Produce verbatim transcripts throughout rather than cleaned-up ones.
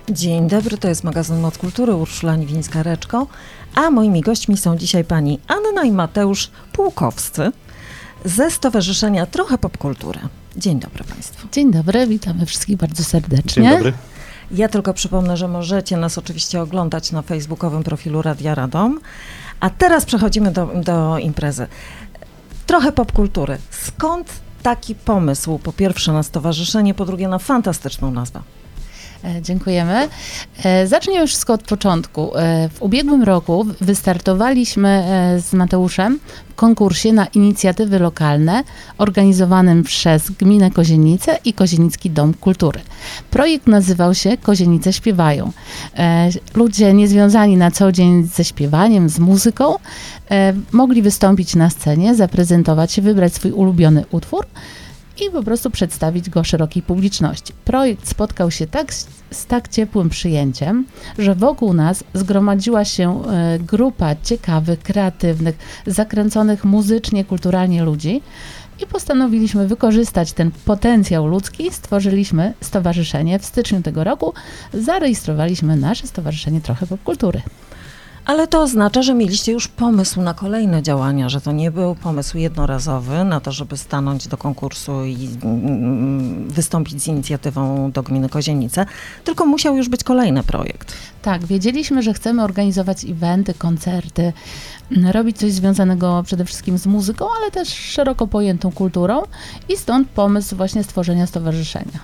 Dzień dobry, to jest magazyn Moc Kultury, Urszula Niwińska-Reczko, a moimi gośćmi są dzisiaj pani Anna i Mateusz Pułkowscy ze Stowarzyszenia Trochę Popkultury. Dzień dobry państwu. Dzień dobry, witamy wszystkich bardzo serdecznie. Dzień dobry. Ja tylko przypomnę, że możecie nas oczywiście oglądać na facebookowym profilu Radia Radom, a teraz przechodzimy do, do imprezy. Trochę popkultury. Skąd taki pomysł? Po pierwsze na stowarzyszenie, po drugie na fantastyczną nazwę. Dziękujemy. Zacznijmy już wszystko od początku. W ubiegłym roku wystartowaliśmy z Mateuszem w konkursie na inicjatywy lokalne organizowanym przez Gminę Kozienice i Kozienicki Dom Kultury. Projekt nazywał się Kozienice śpiewają. Ludzie niezwiązani na co dzień ze śpiewaniem, z muzyką mogli wystąpić na scenie, zaprezentować się, wybrać swój ulubiony utwór i po prostu przedstawić go szerokiej publiczności. Projekt spotkał się tak, z tak ciepłym przyjęciem, że wokół nas zgromadziła się e, grupa ciekawych, kreatywnych, zakręconych muzycznie, kulturalnie ludzi i postanowiliśmy wykorzystać ten potencjał ludzki. Stworzyliśmy stowarzyszenie. W styczniu tego roku zarejestrowaliśmy nasze Stowarzyszenie Trochę Popkultury. Ale to oznacza, że mieliście już pomysł na kolejne działania, że to nie był pomysł jednorazowy na to, żeby stanąć do konkursu i mm, wystąpić z inicjatywą do Gminy Kozienice, tylko musiał już być kolejny projekt. Tak, wiedzieliśmy, że chcemy organizować eventy, koncerty, robić coś związanego przede wszystkim z muzyką, ale też szeroko pojętą kulturą i stąd pomysł właśnie stworzenia stowarzyszenia.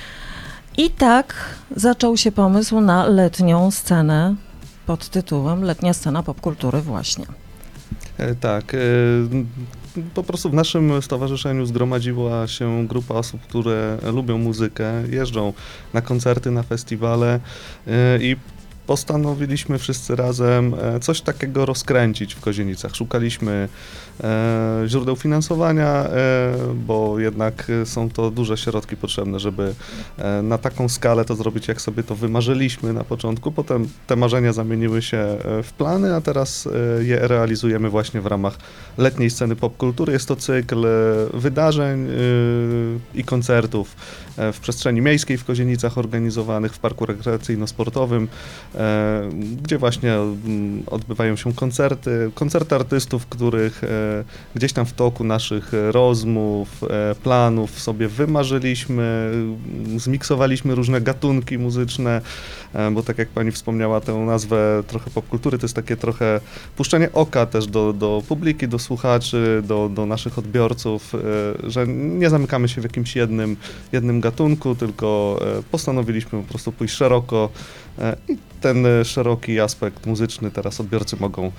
I tak zaczął się pomysł na letnią scenę pod tytułem Letnia Scena Popkultury właśnie. E, tak. E, po prostu w naszym stowarzyszeniu zgromadziła się grupa osób, które lubią muzykę, jeżdżą na koncerty, na festiwale e, i postanowiliśmy wszyscy razem coś takiego rozkręcić w Kozienicach. Szukaliśmy e, źródeł finansowania, e, bo jednak są to duże środki potrzebne, żeby e, na taką skalę to zrobić, jak sobie to wymarzyliśmy na początku. Potem te marzenia zamieniły się w plany, a teraz e, je realizujemy właśnie w ramach letniej sceny popkultury. Jest to cykl wydarzeń e, i koncertów e, w przestrzeni miejskiej w Kozienicach organizowanych w parku rekreacyjno-sportowym, gdzie właśnie odbywają się koncerty, koncerty artystów, których gdzieś tam w toku naszych rozmów, planów sobie wymarzyliśmy, zmiksowaliśmy różne gatunki muzyczne, bo tak jak pani wspomniała tę nazwę Trochę Popkultury, to jest takie trochę puszczenie oka też do, do publiki, do słuchaczy, do, do naszych odbiorców, że nie zamykamy się w jakimś jednym, jednym gatunku, tylko postanowiliśmy po prostu pójść szeroko i ten szeroki aspekt muzyczny teraz odbiorcy mogą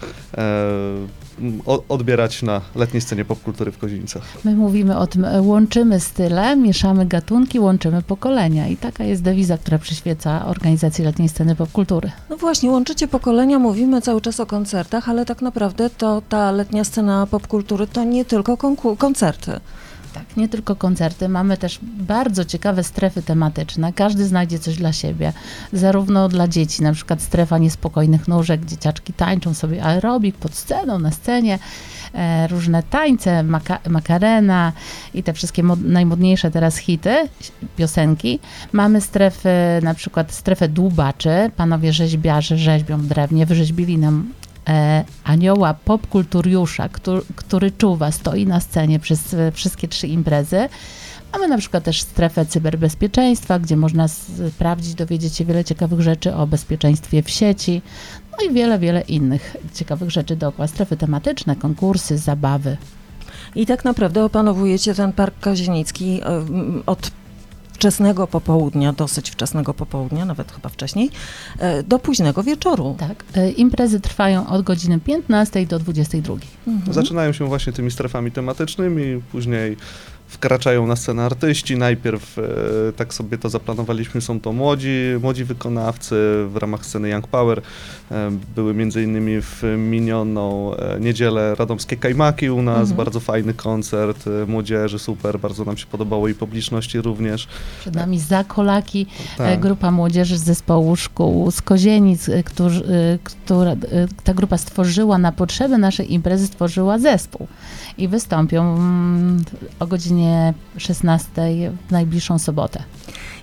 e, odbierać na letniej scenie popkultury w Kozienicach. My mówimy o tym, łączymy style, mieszamy gatunki, łączymy pokolenia i taka jest dewiza, która przyświeca organizacji letniej sceny popkultury. No właśnie, łączycie pokolenia, mówimy cały czas o koncertach, ale tak naprawdę to ta letnia scena popkultury to nie tylko konku- koncerty. Tak, nie tylko koncerty, mamy też bardzo ciekawe strefy tematyczne, każdy znajdzie coś dla siebie, zarówno dla dzieci, na przykład strefa niespokojnych nóżek, dzieciaczki tańczą sobie aerobik pod sceną, na scenie, e, różne tańce, maka- makarena i te wszystkie mod- najmodniejsze teraz hity, piosenki. Mamy strefy, na przykład strefę dłubaczy, panowie rzeźbiarze rzeźbią w drewnie, wyrzeźbili nam E, anioła popkulturiusza, który, który czuwa, stoi na scenie przez e, wszystkie trzy imprezy. Mamy na przykład też strefę cyberbezpieczeństwa, gdzie można sprawdzić, dowiedzieć się wiele ciekawych rzeczy o bezpieczeństwie w sieci, no i wiele, wiele innych ciekawych rzeczy dookoła. Strefy tematyczne, konkursy, zabawy. I tak naprawdę opanowujecie ten Park Kozienicki od wczesnego popołudnia, dosyć wczesnego popołudnia, nawet chyba wcześniej, do późnego wieczoru. Tak, e, imprezy trwają od godziny piętnastej do dwudziestej drugiej. Mhm. Zaczynają się właśnie tymi strefami tematycznymi, później wkraczają na scenę artyści. Najpierw, e, tak sobie to zaplanowaliśmy, są to młodzi, młodzi wykonawcy w ramach sceny Young Power. E, były między innymi w minioną e, niedzielę Radomskie Kajmaki u nas, mhm. bardzo fajny koncert e, młodzieży, super, bardzo nam się podobało i publiczności również. Przed nami Zakolaki, tak. grupa młodzieży z zespołu szkół z Kozienic, którzy, która ta grupa stworzyła na potrzeby naszej imprezy, stworzyła zespół i wystąpią o godzinie szesnastej w najbliższą sobotę.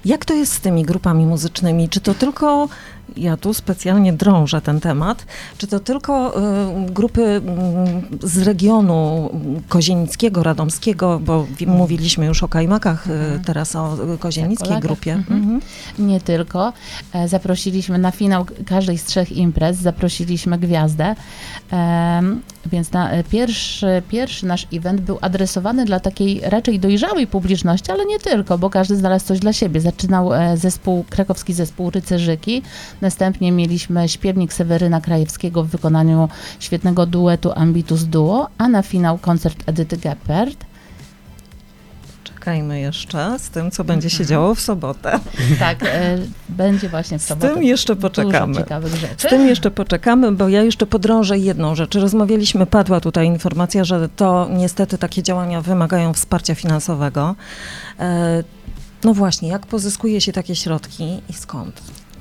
Jak to jest z tymi grupami muzycznymi? Czy to tylko, ja tu specjalnie drążę ten temat, czy to tylko y, grupy y, z regionu kozienickiego, radomskiego, bo w, mówiliśmy już o Kajmakach, y, teraz o kozienickiej Tak, o grupie. Mhm. Mhm. Nie tylko. E, Zaprosiliśmy na finał każdej z trzech imprez, zaprosiliśmy gwiazdę, Em, więc na, e, pierwszy, pierwszy nasz event był adresowany dla takiej raczej dojrzałej publiczności, ale nie tylko, bo każdy znalazł coś dla siebie. Zaczynał e, zespół, krakowski zespół Rycerzyki, następnie mieliśmy śpiewnik Seweryna Krajewskiego w wykonaniu świetnego duetu Ambitus Duo, a na finał koncert Edyty Geppert. Czekajmy jeszcze z tym, co będzie się Mhm. działo w sobotę. Tak, e, będzie właśnie w Z sobotę. tym jeszcze poczekamy. Dużo ciekawych rzeczy. Z tym jeszcze poczekamy, bo ja jeszcze podrążę jedną rzecz. Rozmawialiśmy, padła tutaj informacja, że to niestety takie działania wymagają wsparcia finansowego. E, no właśnie, jak pozyskuje się takie środki i skąd?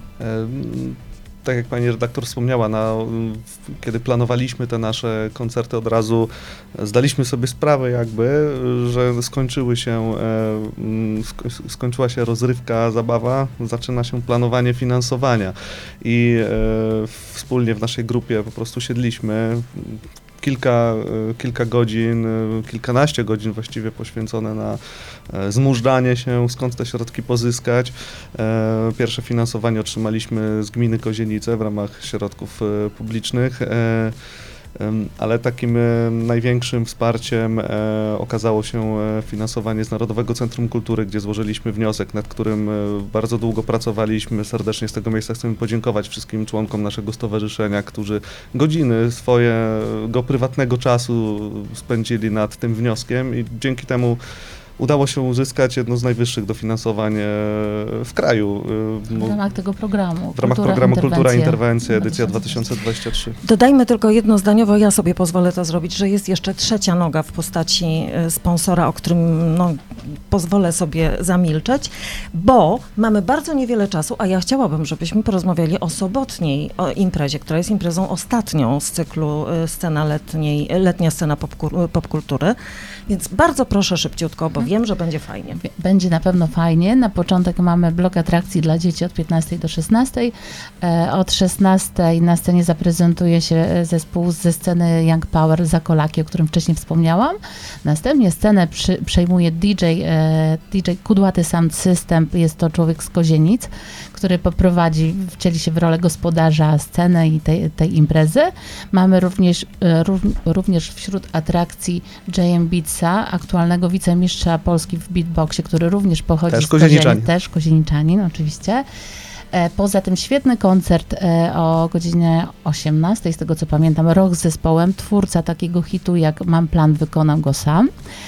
Em, Tak jak pani redaktor wspomniała, na, w- kiedy planowaliśmy te nasze koncerty, od razu zdaliśmy sobie sprawę jakby, że skończyły się, e, mm, sk- skończyła się rozrywka, zabawa, zaczyna się planowanie finansowania i e, wspólnie w naszej grupie po prostu siedliśmy. Kilka, e, kilka godzin, e, kilkanaście godzin właściwie poświęcone na e, zmużdżanie się, skąd te środki pozyskać. E, Pierwsze finansowanie otrzymaliśmy z gminy Kozienice w ramach środków e, publicznych, e, em, ale takim e, największym wsparciem e, okazało się e, finansowanie z Narodowego Centrum Kultury, gdzie złożyliśmy wniosek, nad którym e, bardzo długo pracowaliśmy. Serdecznie z tego miejsca chcemy podziękować wszystkim członkom naszego stowarzyszenia, którzy godziny swojego prywatnego czasu spędzili nad tym wnioskiem i dzięki temu udało się uzyskać jedno z najwyższych dofinansowań e, w kraju. e, W mo- ramach tego programu. W ramach Kultura, programu Kultura i Interwencja. Interwencja, edycja dwa tysiące dwadzieścia trzy. Dodajmy tylko jednozdaniowo, ja sobie pozwolę to zrobić, że jest jeszcze trzecia noga w postaci e, sponsora, o którym no, pozwolę sobie zamilczeć, bo mamy bardzo niewiele czasu, a ja chciałabym, żebyśmy porozmawiali o sobotniej o imprezie, która jest imprezą ostatnią z cyklu e, Scena letniej, letnia scena popku- popkultury, więc bardzo proszę szybciutko, bo wiem, że będzie fajnie. Będzie na pewno fajnie. Na początek mamy blok atrakcji dla dzieci od piętnastej do szesnastej. E, Od szesnastej na scenie zaprezentuje się e, zespół ze sceny Young Power Zakolaki, o którym wcześniej wspomniałam. Następnie scenę przy, przejmuje D J, e, D J Kudłaty Sound System. Jest to człowiek z Kozienic, który poprowadzi, wcieli się w rolę gospodarza sceny i tej, tej imprezy. Mamy również, e, rów, również wśród atrakcji J M Beatsa, aktualnego wicemistrza Polski w beatboxie, który również pochodzi Też z Kozienic, Kozieniczanin. też Kozieniczanin oczywiście. E, Poza tym świetny koncert e, o godzinie osiemnastej, z tego co pamiętam, rock z zespołem, twórca takiego hitu jak Mam plan, wykonam go sam.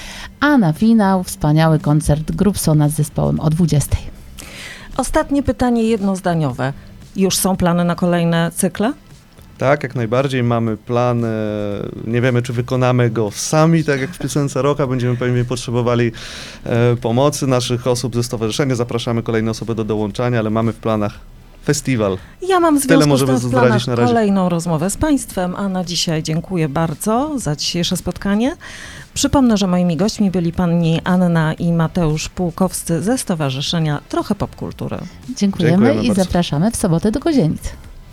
A na finał wspaniały koncert Grubsona z zespołem o dwudziestej. Ostatnie pytanie jednozdaniowe. Już są plany na kolejne cykle? Tak, jak najbardziej mamy plan, e, nie wiemy czy wykonamy go sami, tak jak w piosence Rocka, będziemy pewnie potrzebowali e, pomocy naszych osób ze stowarzyszenia, zapraszamy kolejne osoby do dołączania, ale mamy w planach festiwal. Ja mam w Tyle związku możemy z tym w zdradzić planach na razie. kolejną rozmowę z Państwem, a na dzisiaj dziękuję bardzo za dzisiejsze spotkanie. Przypomnę, że moimi gośćmi byli pani Anna i Mateusz Pułkowscy ze Stowarzyszenia Trochę Popkultury. Dziękujemy, Dziękujemy i bardzo. zapraszamy w sobotę do Kozienic.